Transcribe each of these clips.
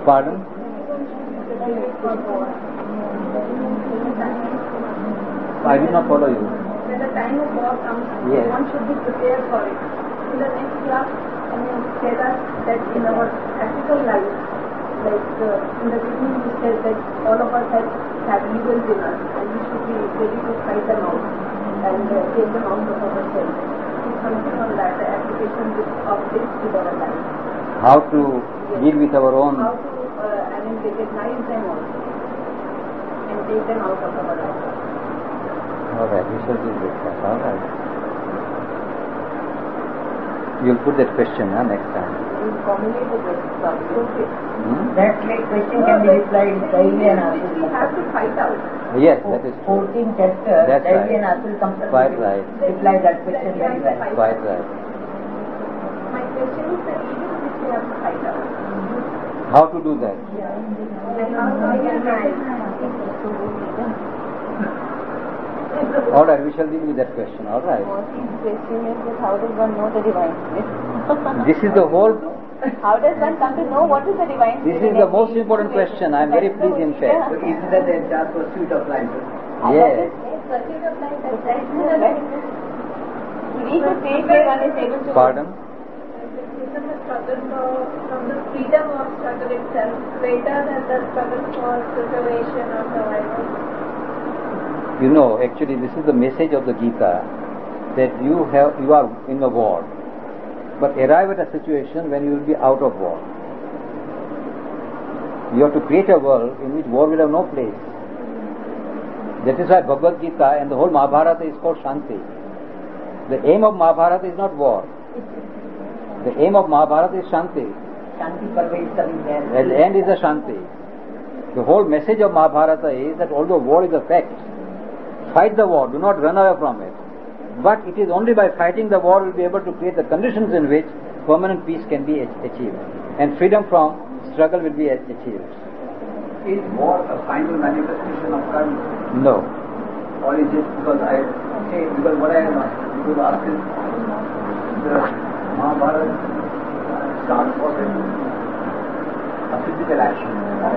Pardon? I did not follow you. When the time of war comes, yes, one should be prepared for it. In the next class, said us that in our practical life, like in the beginning we said that all of us have evils in us and we should be ready to fight them out and take them out of ourselves. It's something on that, the application of this to our life. How to deal with our own... How to, recognize them also and take them out of our life. Alright, we shall deal with that. Alright. You'll put that question next time. We'll formulate the question. Okay. That question can be replied daily and we have to fight out. Yes, that is true. 14th chapter, that's daily right. and Atul comes to Quite right. reply that question very well. Quite right. My question is the evil which we have to fight out. How to do that? And how to recognize. Alright, we shall deal with that question. Alright. The question is that how does one know the divine spirit? This is the whole... How does one come to know what is the divine spirit? This is the most important question. I am very pleased in fact. So isn't that the entire pursuit of life? Yes. Pursuit of life has We could take where one is able to... Pardon? Isn't the struggle from the freedom of struggle itself greater than the struggle for preservation or survival? You know, actually this is the message of the Gita, that you are in a war, but arrive at a situation when you will be out of war. You have to create a world in which war will have no place. That is why Bhagavad Gita and the whole Mahabharata is called Shanti. The aim of Mahabharata is not war. The aim of Mahabharata is Shanti. Shanti pervades everywhere. At the end is a Shanti. The whole message of Mahabharata is that although war is a fact, fight the war, do not run away from it. But it is only by fighting the war will be able to create the conditions in which permanent peace can be achieved and freedom from struggle will be achieved. Is war a final manifestation of karma? No. Or is it because what I am going to ask is the Mahabharata starts was a physical action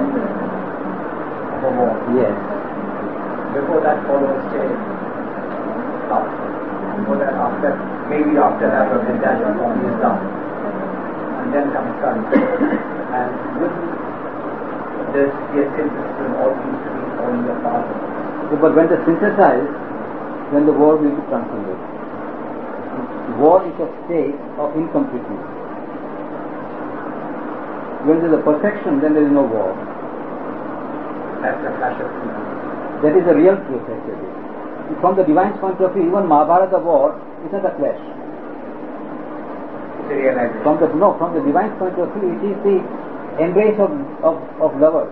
of a war. Yes. Before that follows love. Before that, maybe after that a detachment from this love. And then comes karma. And with this, the essence system all seems to be falling apart. But when they synthesize, then the war will be transcended. War is a state of incompleteness. When there is a perfection, then there is no war. That's the flash of truth. That is the real truth actually. From the divine's point of view, even Mahabharata war is not a clash. It's a realization. From the divine's point of view, it is the embrace of lovers.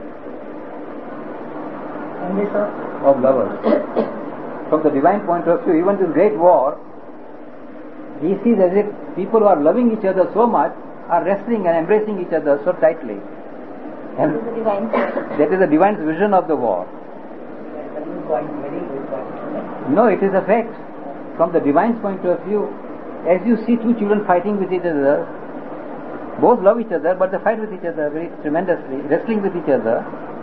Embrace Of lovers. From the divine point of view, even this great war, he sees as if people who are loving each other so much are wrestling and embracing each other so tightly. And That is the divine spirit. that is the divine's vision of the war. No, it is a fact. From the divine's point of view, as you see two children fighting with each other, both love each other, but they fight with each other very tremendously, wrestling with each other.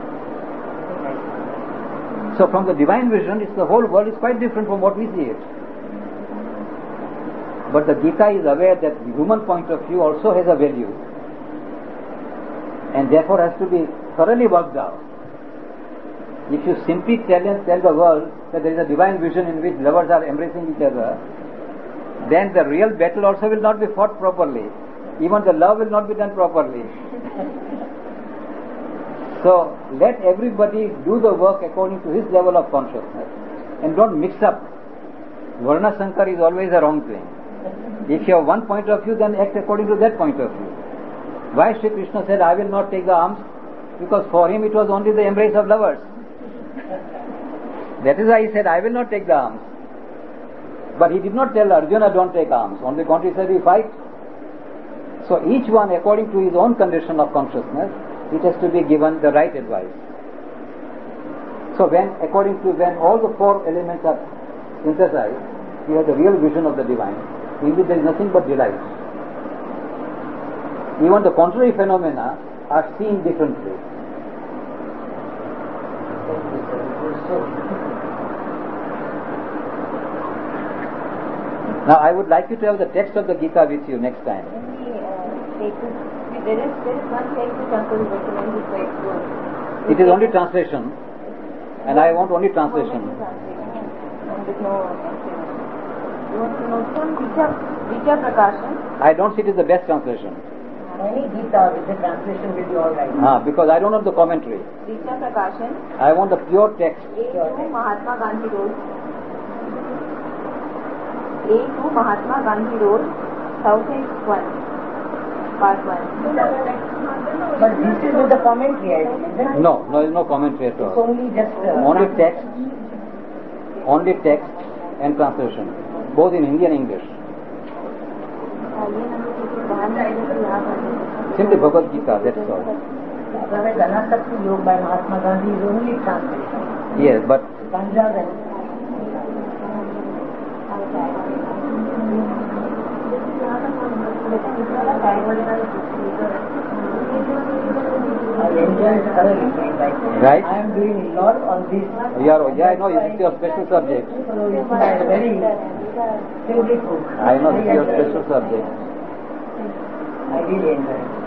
So from the divine vision, the whole world is quite different from what we see it. But the Gita is aware that the human point of view also has a value, and therefore has to be thoroughly worked out. If you simply tell the world that there is a divine vision in which lovers are embracing each other, then the real battle also will not be fought properly. Even the love will not be done properly. So let everybody do the work according to his level of consciousness, and don't mix up. Varna Sankar is always a wrong thing. If you have one point of view, then act according to that point of view. Why Sri Krishna said, I will not take the arms? Because for him it was only the embrace of lovers. That is why he said, I will not take the arms. But he did not tell Arjuna, don't take arms. On the contrary, he said, we fight. So each one, according to his own condition of consciousness, it has to be given the right advice. So when all the four elements are synthesized, you have the real vision of the divine, in which there is nothing but delight. Even the contrary phenomena are seen differently. Now I would like you to have the text of the Gita with you next time. There is one text which Uncle recommends is quite good. It is only translation, and I want only translation. And with no you want to know some Vichya Prakashan? I don't see it is the best translation. Any Gita with the translation will be alright. Because I don't know the commentary. Vichya Prakashan. I want the pure text. A2 Mahatma Gandhi Road. A2 Mahatma Gandhi Road, Southeast 1. Part 1. But this is with the commentary, isn't it? No, there is no commentary at It's all. only just Only text and translation, both in Hindi and English. Simply Bhagavad Gita, that's all. Otherwise, Anasakti Yoga by Mahatma Gandhi is only translation. Yes, but Punjab and I enjoy thoroughly. Right? I am doing a lot on this. I know this is your special subject. So it's my very favorite book. I know this is your special subject. I really enjoy it.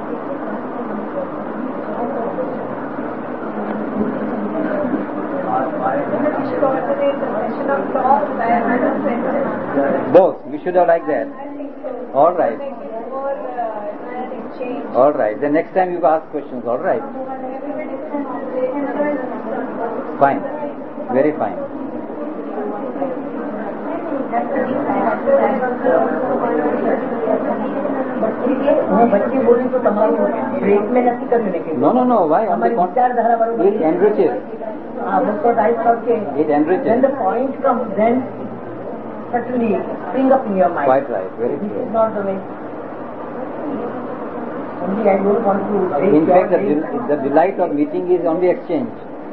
Both. We should have like that. All right. All right. Then next time you ask questions. All right. Fine. Very fine. बच्चे बोले तो तमाम break में नहीं करने के No. Why? हमारी विचारधारा बराबर It enriches. that's what I thought. It enriches. When the point comes, then certainly spring up in your mind. Quite right. Very This true. is not the way. Only I don't want to break In your fact, faith. the delight of meeting is only exchange.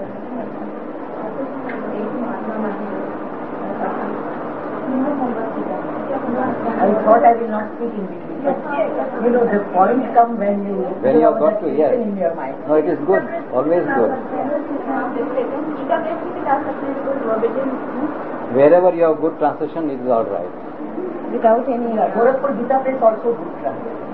I thought I will not speak in between. But, the point come when you have got to, yes. in your mind. No, it is good. Always good. Wherever you have good translation, it is all right. Without any Gorakhpur Gita Press also good translation.